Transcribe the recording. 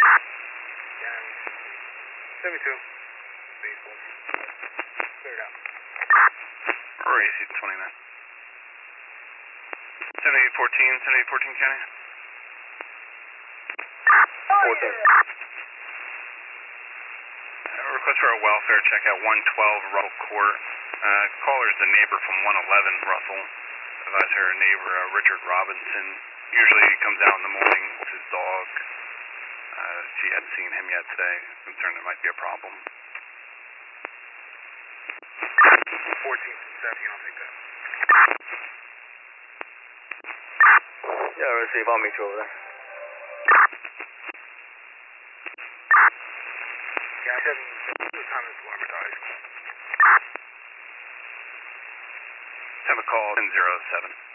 Yeah. 72. Baseball. Clear it out. Rory, AC 29. 7814, 7814 County. 14. Request for a welfare check at 112 Russell Court. Caller's the neighbor from 111 Russell. Advise her neighbor, Richard Robinson. Usually he comes out in the morning with his dog. She hadn't seen him yet today. Concerned there might be a problem. 14 from 17, I'll take that. Yeah, receive. I'll meet you over there. Yeah, 7. What time is alarm advised? Have a call 1007.